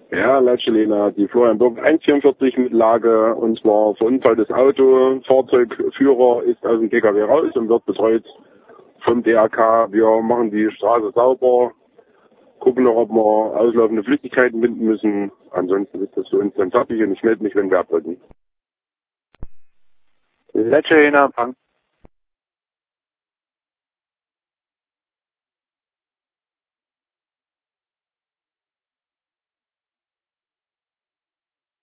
Ja, Latschelina, die Florian Birk 144 mit Lage, und zwar verunfalltes Auto. Fahrzeugführer ist aus dem GKW raus und wird betreut vom DRK. Wir machen die Straße sauber, gucken noch, ob wir auslaufende Flüssigkeiten binden müssen. Ansonsten ist das für uns dann fertig und ich melde mich, wenn wir abdrücken. Latschelina,